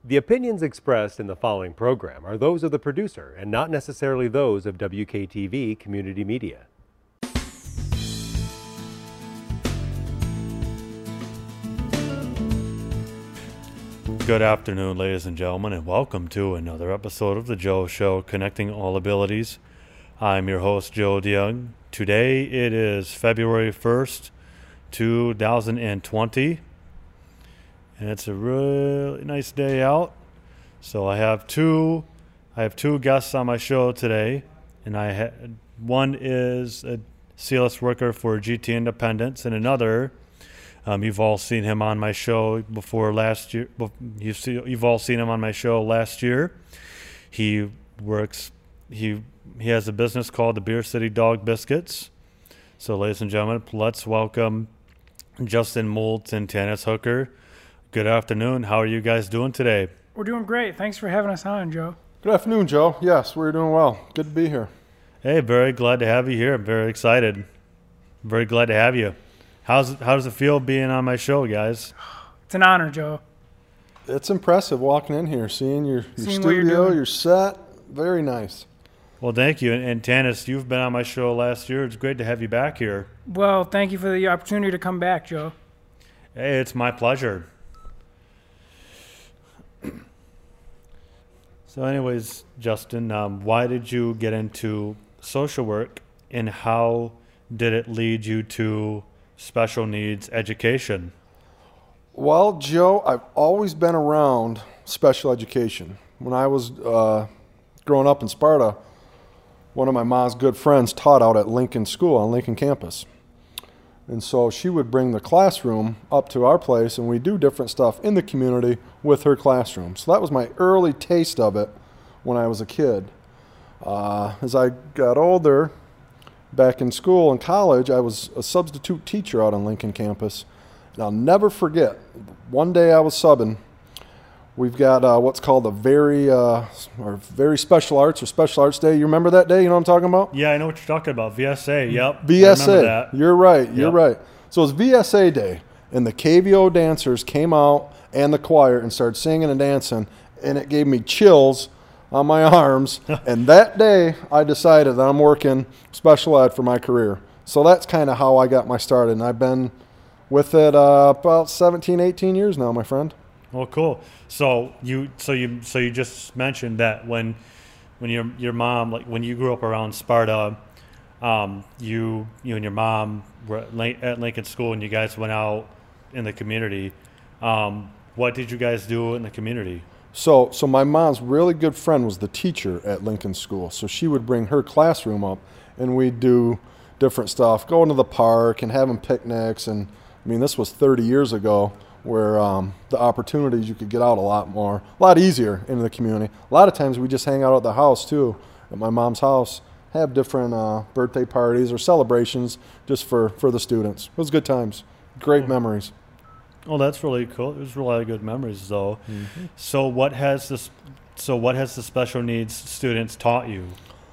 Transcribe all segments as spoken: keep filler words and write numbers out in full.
The opinions expressed in the following program are those of the producer and not necessarily those of W K T V Community Media. Good afternoon, ladies and gentlemen, and welcome to another episode of The Joe Show, connecting all abilities. I'm your host, Joe DeYoung. Today it is February first, two thousand twenty, and it's a really nice day out. So I have two, I have two guests on my show today, and I ha- one is a C L S worker for G T Independence, and another. Um, you've all seen him on my show before last year. You've, see, you've all seen him on my show last year. He works, he he has a business called the Beer City Dog Biscuits. So, ladies and gentlemen, let's welcome Justin Moulds and Tanis Hooker. Good afternoon. How are you guys doing today? We're doing great. Thanks for having us on, Joe. Good afternoon, Joe. Yes, we're doing well. Good to be here. Hey, very glad to have you here. I'm very excited. Very glad to have you. How's how does it feel being on my show, guys? It's an honor, Joe. It's impressive walking in here, seeing your, your Seeing what you're studio, doing. your set. Very nice. Well, thank you. And, and Tanis, you've been on my show last year. It's great to have you back here. Well, thank you for the opportunity to come back, Joe. Hey, it's my pleasure. So anyways, Justin, um, why did you get into social work, and how did it lead you to special needs education? Well, Joe, I've always been around special education. When I was uh, growing up in Sparta, one of my mom's good friends taught out at Lincoln School on Lincoln campus. And so she would bring the classroom up to our place, and we do different stuff in the community with her classroom. So that was my early taste of it when I was a kid. Uh, as I got older, back in school and college, I was a substitute teacher out on Lincoln campus. And I'll never forget, one day I was subbing. We've got uh, what's called a very uh, or very special arts or special arts day. You remember that day? You know what I'm talking about? Yeah, I know what you're talking about. V S A, yep. V S A. I remember that. You're right. You're Yep. right. So it was V S A day, and the K V O dancers came out and the choir and started singing and dancing, and it gave me chills on my arms. And that day, I decided that I'm working special ed for my career. So that's kind of how I got my start, and I've been with it uh, about seventeen, eighteen years now, my friend. Well, cool. So you, so you, so you just mentioned that when, when your your mom, like when you grew up around Sparta, um, you you and your mom were at, Lin- at Lincoln School, and you guys went out in the community. Um, what did you guys do in the community? So, so my mom's really good friend was the teacher at Lincoln School. So she would bring her classroom up, and we'd do different stuff, going to the park and having picnics. And I mean, this was thirty years ago, where um, the opportunities you could get out a lot more, a lot easier into the community. A lot of times we just hang out at the house too, at my mom's house, have different uh, birthday parties or celebrations just for, for the students. It was good times, great memories. Oh, that's really cool. It was really good memories, though. Mm-hmm. So what has this? So what has the special needs students taught you?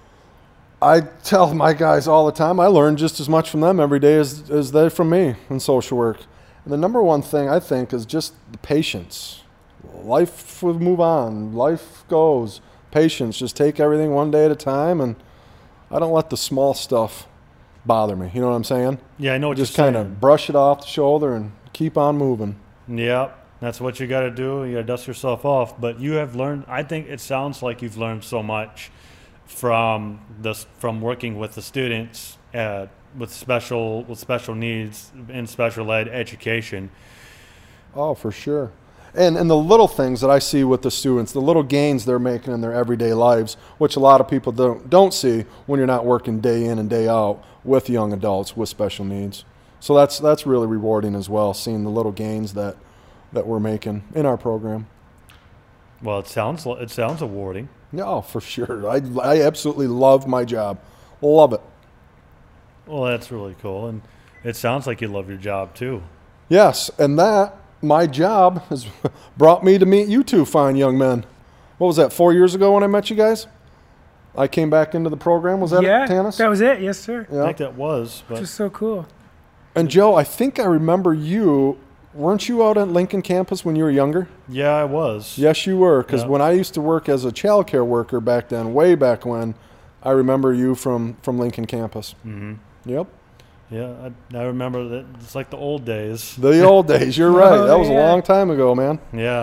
I tell my guys all the time, I learn just as much from them every day as, as they from me in social work. And the number one thing I think is just the patience. Life will move on. Life goes. Patience. Just take everything one day at a time, and I don't let the small stuff bother me. You know what I'm saying? Yeah, I know what Just you're kind saying. of brush it off the shoulder and keep on moving. Yeah, that's what you got to do. You got to dust yourself off. But you have learned. I think it sounds like you've learned so much from this, from working with the students uh, with special with special needs in special ed education. Oh, for sure. And and the little things that I see with the students, the little gains they're making in their everyday lives, which a lot of people don't don't see when you're not working day in and day out with young adults with special needs. So that's that's really rewarding as well, seeing the little gains that that we're making in our program. Well, it sounds it sounds rewarding. No, for sure. I I absolutely love my job. Love it. Well, that's really cool, and it sounds like you love your job too. Yes, and that my job has brought me to meet you two fine young men. What was that, four years ago when I met you guys? I came back into the program. Was that yeah, it, Tanis? that was it. Yes, sir. Yeah. I think that was. But Just so cool. And Joe, I think I remember you weren't you out at Lincoln campus when you were younger? Yeah, I was. Yes, you were. Because Yeah. when I used to work as a child care worker back then, way back when, I remember you from, from Lincoln campus. Mm-hmm. Yep. Yeah, I, I remember that. It's like the old days. The old days. You're right. Oh, That was a yeah. long time ago, man. Yeah.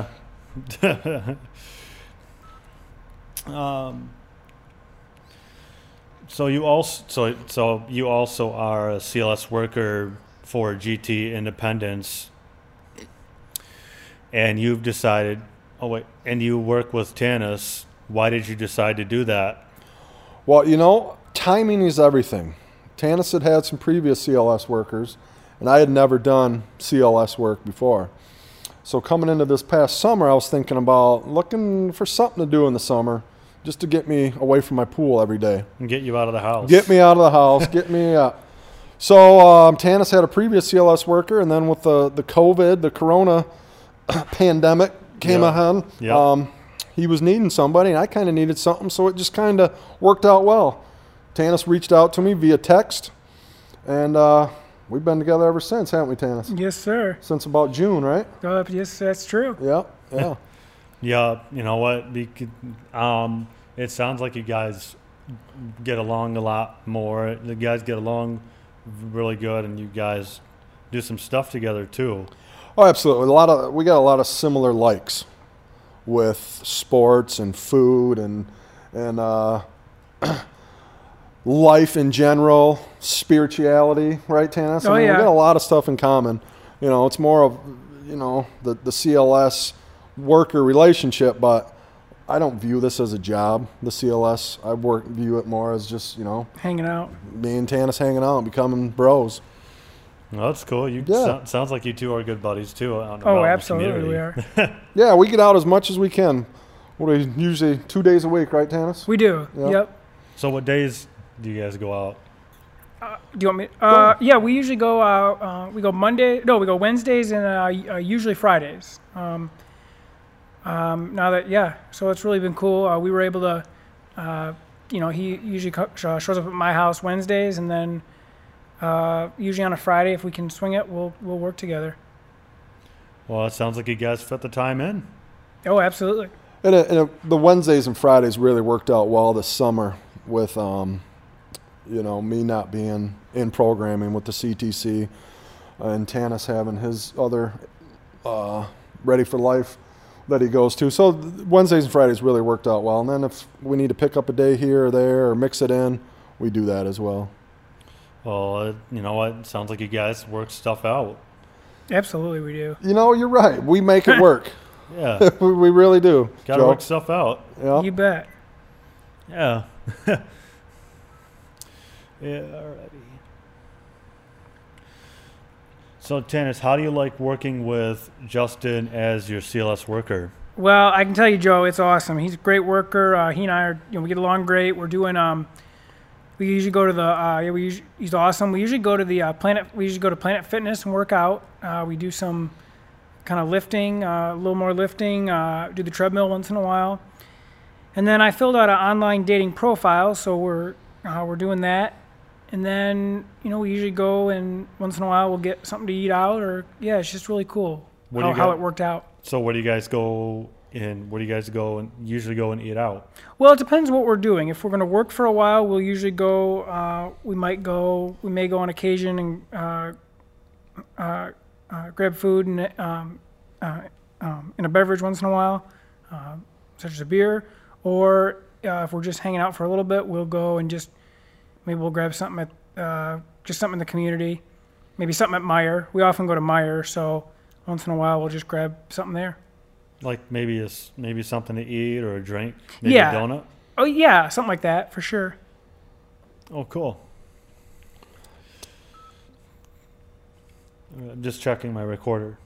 um. So you also so so you also are a C L S worker for G T Independence, and you've decided. Oh wait, and you work with Tanis. Why did you decide to do that? Well, you know, timing is everything. Tanis had had some previous C L S workers, and I had never done C L S work before. So coming into this past summer, I was thinking about looking for something to do in the summer just to get me away from my pool every day. And get you out of the house. Get me out of the house, get me out. So um, Tanis had a previous C L S worker, and then with the, the COVID, the corona pandemic came Yeah. ahead, Yeah. um, he was needing somebody, and I kind of needed something, so it just kind of worked out well. Tanis reached out to me via text, and uh, we've been together ever since, haven't we, Tanis? Yes, sir. Since about June, right? Uh, yes, that's true. Yeah, yeah. Yeah, you know what? We could, um, it sounds like you guys get along a lot more. The guys get along really good, and you guys do some stuff together too. Oh, absolutely. A lot of we got a lot of similar likes with sports and food and and uh, life in general, spirituality, right, Tanis? Oh, I mean, yeah. We got a lot of stuff in common. You know, it's more of you know the the C L S worker relationship, but I don't view this as a job. The C L S, I work view it more as just you know Hanging out. me and Tanis hanging out, becoming bros. Well, that's cool. You Yeah. so, sounds like you two are good buddies too. Out and about Oh, in the absolutely, we community. are. Yeah, we get out as much as we can. What are we usually two days a week, right, Tanis? We do. Yeah. Yep. So, what days do you guys go out? Do you want me? Uh, yeah, we usually go out. Uh, we go Monday. No, we go Wednesdays and uh, y- uh, usually Fridays. Um, um, now that yeah, so it's really been cool. Uh, we were able to, uh, you know, he usually co- sh- shows up at my house Wednesdays, and then uh, usually on a Friday, if we can swing it, we'll we'll work together. Well, it sounds like you guys fit the time in. Oh, absolutely. And, it, and it, the Wednesdays and Fridays really worked out well this summer with, um, you know, me not being in programming with the C T C and Tanis having his other uh, Ready for Life that he goes to. So th- Wednesdays and Fridays really worked out well. And then if we need to pick up a day here or there or mix it in, we do that as well. Well, uh, you know what? It sounds like you guys work stuff out. Absolutely, we do. You know, you're right. We make it work. Yeah, we we really do. gotta Joe. work stuff out. Yeah. You bet. Yeah. Yeah, alrighty. So, Tanis, how do you like working with Justin as your C L S worker? Well, I can tell you, Joe, it's awesome. He's a great worker. Uh, he and I are, you know, we get along great. We're doing, um, we usually go to the, uh, yeah, we usually, he's awesome. We usually go to the uh, Planet, we usually go to Planet Fitness and work out. Uh, we do some kind of lifting, uh, a little more lifting, uh, do the treadmill once in a while. And then I filled out an online dating profile, so we're, uh, we're doing that. And then, you know, we usually go and once in a while we'll get something to eat out or, yeah, it's just really cool What do how, you how got- it worked out. So, where do you guys go in? Where do you guys go and usually go and eat out? Well, it depends what we're doing. If we're going to work for a while, we'll usually go. Uh, we might go. We may go on occasion and uh, uh, uh, grab food and um, uh, um, and a beverage once in a while, uh, such as a beer. Or uh, if we're just hanging out for a little bit, we'll go and just maybe we'll grab something at uh, just something in the community. Maybe something at Meyer. We often go to Meyer, so once in a while we'll just grab something there. Like maybe a, s- maybe something to eat or a drink, maybe Yeah. a donut. Oh yeah, something like that for sure. Oh, cool. Uh, I'm just checking my recorder.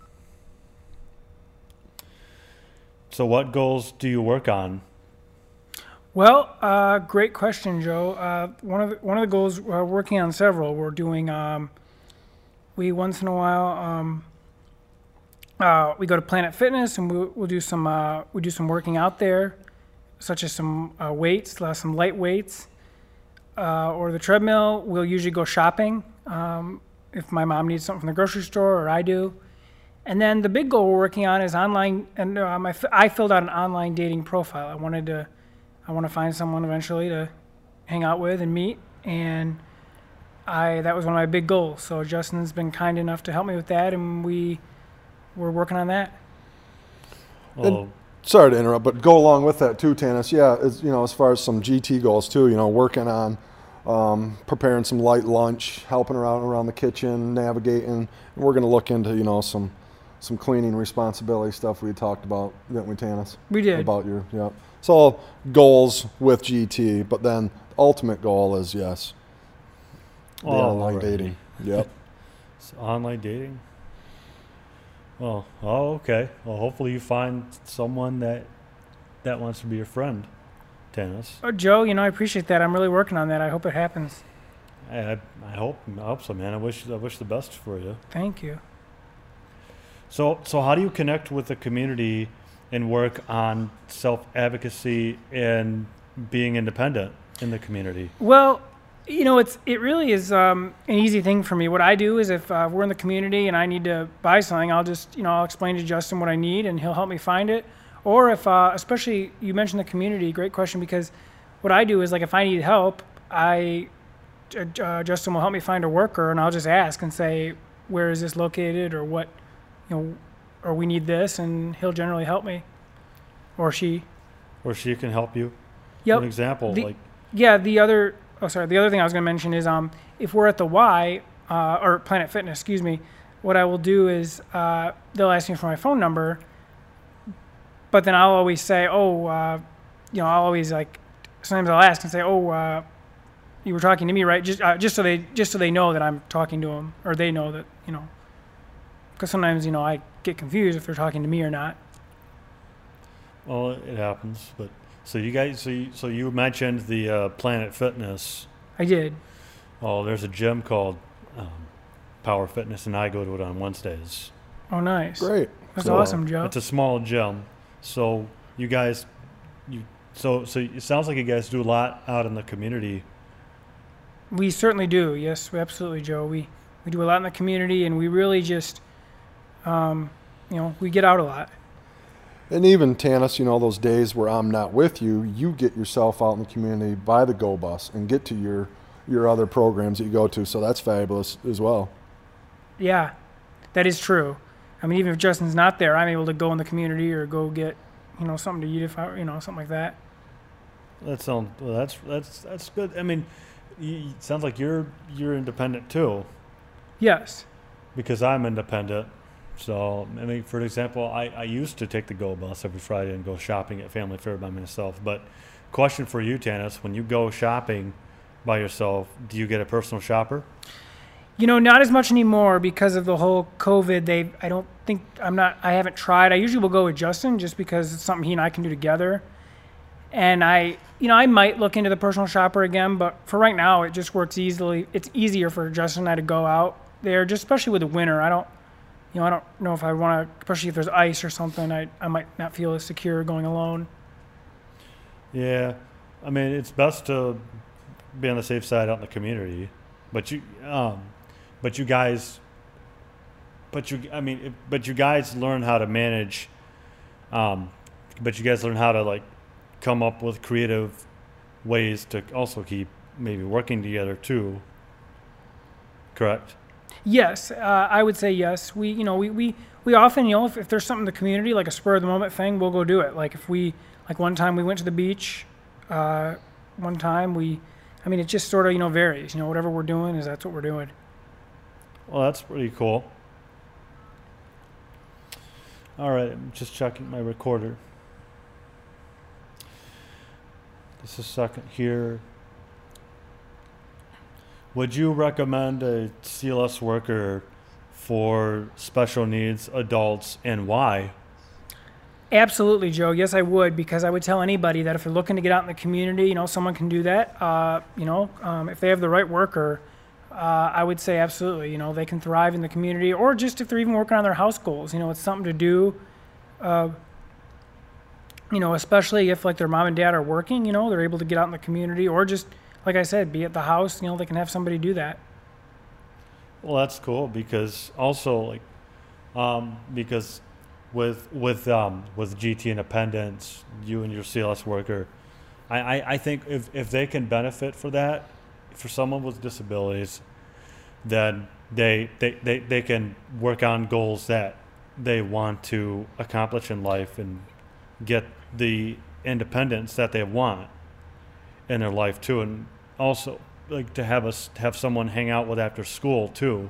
So, what goals do you work on? Well, uh, great question, Joe. Uh, one of the, one of the goals we're working on several. We're doing. Um, we once in a while um, uh, we go to Planet Fitness and we'll, we'll do some uh, we do some working out there, such as some uh, weights, uh, some light weights, uh, or the treadmill. We'll usually go shopping um, if my mom needs something from the grocery store or I do, And then the big goal we're working on is online. And um, I, f- I filled out an online dating profile. I wanted to, I want to find someone eventually to hang out with and meet. And I that was one of my big goals. So Justin's been kind enough to help me with that, and we we're working on that. Well, Sorry to interrupt, but go along with that too, Tanis. Yeah, it's, you know, as far as some G T goals too, you know, working on um, preparing some light lunch, helping around around the kitchen, navigating. And we're going to look into, you know, some some cleaning responsibility stuff we talked about, didn't we, Tanis? We did. About your, yeah. So goals with G T, but then the ultimate goal is, yes, the Oh, online already. dating. Yep. it's online dating. Well, oh, okay. Well, hopefully you find someone that that wants to be your friend, Tanis. Oh, Joe, you know, I appreciate that. I'm really working on that. I hope it happens. I, I, I hope I hope so, man. I wish I wish the best for you. Thank you. So, so how do you connect with the community and work on self-advocacy and being independent in the community? Well, you know, it's it really is um, an easy thing for me. What I do is if uh, we're in the community and I need to buy something, I'll just, you know, I'll explain to Justin what I need and he'll help me find it. Or if, uh, especially you mentioned the community, great question, because what I do is like if I need help, I, uh, Justin will help me find a worker and I'll just ask and say, where is this located or what, you know, or we need this, and he'll generally help me. Or she. Or she can help you. Yep. For example, The- like Yeah, the other, oh, sorry, the other thing I was going to mention is um, if we're at the Y, uh, or Planet Fitness, excuse me, what I will do is uh, they'll ask me for my phone number, but then I'll always say, oh, uh, you know, I'll always like, sometimes I'll ask and say, oh, uh, you were talking to me, right? Just, uh, just so they, just so they know that I'm talking to them, or they know that, you know, because sometimes, you know, I get confused if they're talking to me or not. well, it happens. But so you guys, so you, so you mentioned the uh, Planet Fitness. I did. Oh, there's a gym called um, Power Fitness, and I go to it on Wednesdays. Oh, nice. Great. That's So, awesome, Joe. It's a small gym, so you guys, you so so it sounds like you guys do a lot out in the community. We certainly do. Yes, we absolutely, Joe. We we do a lot in the community, and we really just, um, you know, we get out a lot. And even, Tanis, you know, those days where I'm not with you, you get yourself out in the community by the Go Bus and get to your, your other programs that you go to. So that's fabulous as well. Yeah, that is true. I mean, even if Justin's not there, I'm able to go in the community or go get, you know, something to eat if I, you know, something like that. That sounds well, that's that's that's good. I mean, you, it sounds like you're you're independent too, Yes. because I'm independent. So I mean, for example, I, I used to take the Go Bus every Friday and go shopping at Family Fair by myself. But question for you, Tanis, when you go shopping by yourself, do you get a personal shopper? You know, not as much anymore because of the whole COVID. They, I don't think, I'm not, I haven't tried. I usually will go with Justin just because it's something he and I can do together. And I, you know, I might look into the personal shopper again, but for right now, it just works easily. It's easier for Justin and I to go out there, just especially with the winter. I don't, you know, I don't know if I want to, especially if there's ice or something, I, I might not feel as secure going alone. Yeah, I mean, it's best to be on the safe side out in the community, but you, um, but you guys, but you, I mean, it- but you guys learn how to manage, um, but you guys learn how to like come up with creative ways to also keep maybe working together too. Correct. Yes, uh, I would say yes. We, you know, we, we, we often, you know, if, if there's something in the community, like a spur of the moment thing, we'll go do it. Like if we, like one time we went to the beach, uh, one time we, I mean, it just sort of, you know, varies. You know, whatever we're doing is that's what we're doing. Well, that's pretty cool. All right, I'm just checking my recorder. Just a second here. Would you recommend a C L S worker for special needs adults, and why? Absolutely, Joe. Yes, I would, because I would tell anybody that if they're looking to get out in the community, you know, someone can do that. Uh, you know, um, if they have the right worker, uh, I would say absolutely. You know, they can thrive in the community, or just if they're even working on their house goals. You know, it's something to do. Uh, you know, especially if like their mom and dad are working. You know, they're able to get out in the community, or just like I said, be at the house. You know, they can have somebody do that. Well, that's cool because also like um, because with with um, with G T Independence, you and your C L S worker, I, I, I think if, if they can benefit for that, for someone with disabilities, then they, they, they, they can work on goals that they want to accomplish in life and get the independence that they want in their life too. And also like to have us have someone hang out with after school too,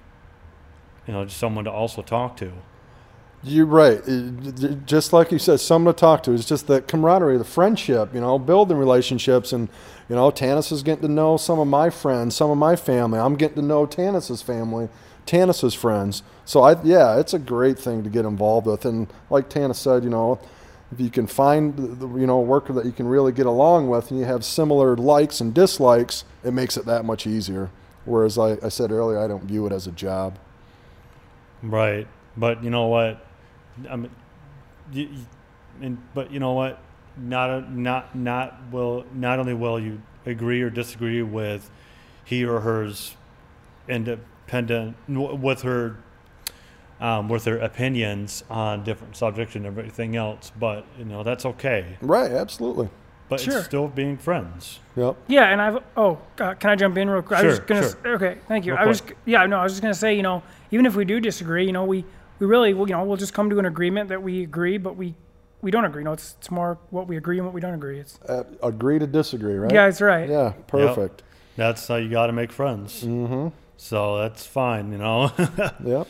you know, just someone to also talk to. You're right. It- just like you said, someone to talk to. It's just the camaraderie, the friendship, you know, building relationships. And, you know, Tanis is getting to know some of my friends, some of my family. I'm getting to know Tanis's family, Tanis's friends. So, I yeah, it's a great thing to get involved with. And like Tanis said, you know, if you can find, the, you know, a worker that you can really get along with and you have similar likes and dislikes, it makes it that much easier. Whereas, like I said earlier, I don't view it as a job. Right. But you know what? I mean, you, you- and, but you know what? Not not not will not only will you agree or disagree with he or her's independent with her um, with their opinions on different subjects and everything else, but you know that's okay. Right, absolutely. But Sure. it's still being friends. Yep. Yeah, and I've oh, uh, can I jump in real quick? I was Sure, gonna sure. s- okay, thank you. Real I was quick. yeah, no, I was just gonna say, you know, even if we do disagree, you know, we we really well, you know, we'll just come to an agreement that we agree, but we we don't agree. No, it's it's more what we agree and what we don't agree. It's Uh, agree to disagree, right? yeah, that's right. Yeah, perfect. That's how you got to make friends. Mm-hmm. So that's fine, you know. Yep.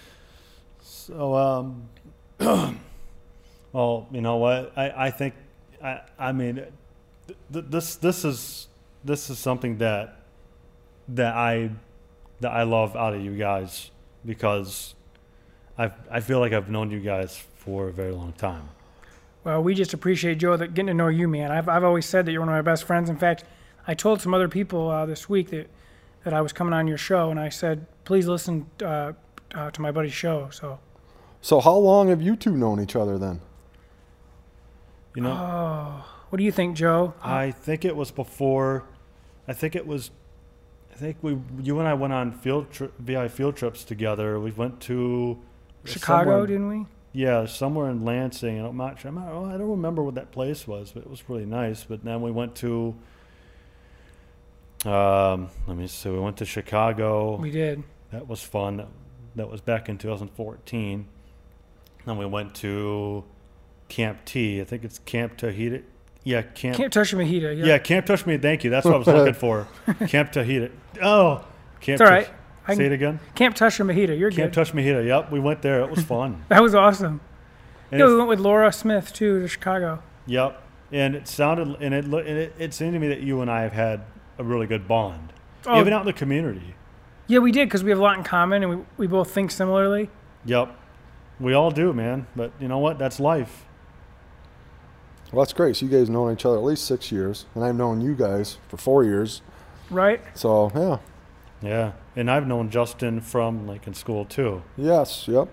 So, um, well, you know what? I, I think, I, I mean, th- th- this, this is, this is something that, that I, that I love out of you guys because I, I feel like I've known you guys for a very long time. Well, we just appreciate Joe that getting to know you, man. I've I've always said that you're one of my best friends. In fact, I told some other people uh, this week that that I was coming on your show, and I said, please listen uh, uh, to my buddy's show. So, So how long have you two known each other then? You know, oh, what do you think, Joe? I think it was before, I think it was, I think we, you and I went on field tri- V I field trips together. We went to Chicago, somewhere- didn't we? Yeah, somewhere in Lansing. And I'm not sure. I'm not, oh, I don't remember what that place was, but it was really nice. But then we went to, um, let me see, we went to Chicago. We did. That was fun. That, that was back in two thousand fourteen. Then we went to Camp T. I think it's Camp Tahiti. Yeah, Camp. Can't touch your mojito. Yeah, yeah, Camp Touch Me. Thank you. That's what I was looking for. Camp Tahiti. Oh, Camp. it's all right. Touch- I Say can, it again. Camp touch your mojito. You're Camp good. Touch Me Here. Yep, we went there. It was fun. That was awesome. And Yeah, it's- we went with Laura Smith too to Chicago. Yep, and it sounded and it, lo- and it it seemed to me that you and I have had a really good bond, Oh. even out in the community. Yeah, we did because we have a lot in common and we, we both think similarly. Yep, we all do, man. But you know what? That's life. Well, that's great. So you guys known each other at least six years, and I've known you guys for four years. Right? So yeah, Yeah, and I've known Justin from like in school too. yes, yep,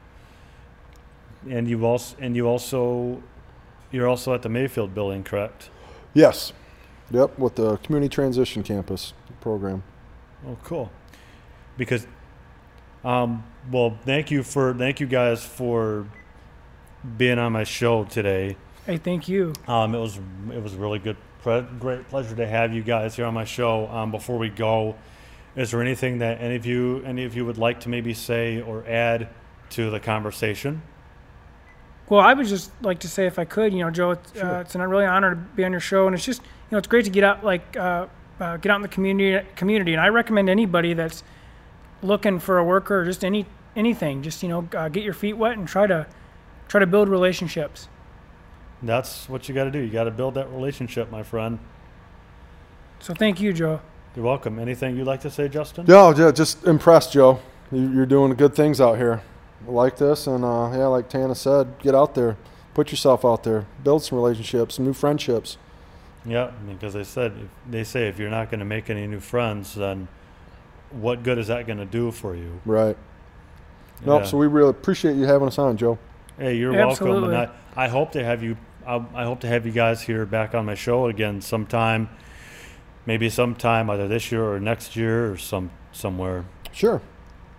And you also and you also you're also at the Mayfield building, correct? yes, yep, with the Community Transition Campus program. Oh, cool. Because, um, well, thank you for thank you guys for being on my show today. Hey, thank you. Um, it was it was a really good, pre- great pleasure to have you guys here on my show. Um, before we go, is there anything that any of you any of you would like to maybe say or add to the conversation? Well, I would just like to say, if I could, you know, Joe, it's, uh, it's a really honor to be on your show, and it's just, you know, it's great to get out, like, uh, uh, get out in the community. Community, and I recommend anybody that's looking for a worker or just any anything, just you know, uh, get your feet wet and try to try to build relationships. That's what you got to do. You got to build that relationship, my friend. So thank you, Joe. You're welcome. Anything you'd like to say, Justin? Yeah, yeah, just impressed, Joe. You- You're doing good things out here. I like this, and uh, yeah, like Tana said, get out there, put yourself out there, build some relationships, some new friendships. Yeah, because they said if, they say if you're not going to make any new friends, then what good is that going to do for you? Right. Nope. Yeah. So we really appreciate you having us on, Joe. Hey, you're welcome, Absolutely. and I, I hope to have you. I, I hope to have you guys here back on my show again sometime. Maybe sometime either this year or next year or some somewhere. Sure.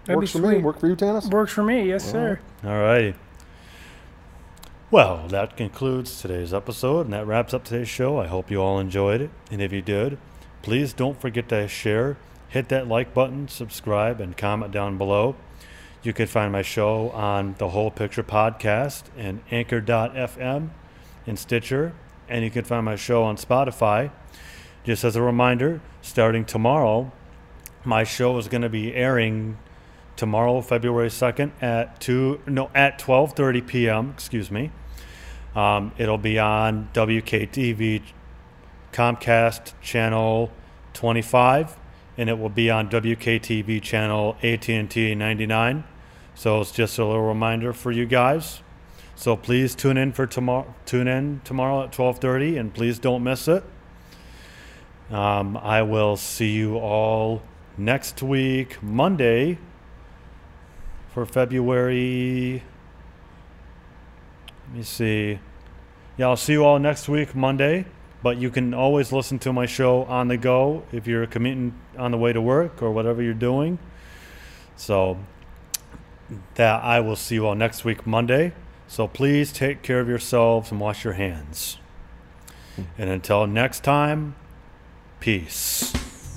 That'd Works be for me. sweet. Work for you, Tanis? Works for me, yes, sir. All right. Well, that concludes today's episode, and that wraps up today's show. I hope you all enjoyed it. And if you did, please don't forget to share, hit that like button, subscribe, and comment down below. You can find my show on the Whole Picture Podcast and anchor dot f m and Stitcher. And you can find my show on Spotify. Just as a reminder, starting tomorrow, my show is going to be airing tomorrow, February second at two no at twelve thirty p.m. Excuse me. Um, it'll be on W K T V Comcast channel twenty-five, and it will be on W K T V channel A T and T ninety-nine. So it's just a little reminder for you guys. So please tune in for tomorrow. Tune in tomorrow at twelve thirty, and please don't miss it. Um, I will see you all next week, Monday, for February. Let me see. Yeah, I'll see you all next week, Monday. But you can always listen to my show on the go if you're commuting on the way to work or whatever you're doing. So that I will see you all next week, Monday. So please take care of yourselves and wash your hands. And until next time, peace.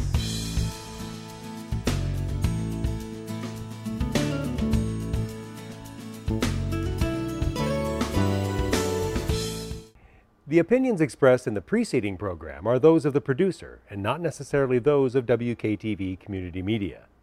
The opinions expressed in the preceding program are those of the producer and not necessarily those of W K T V Community Media.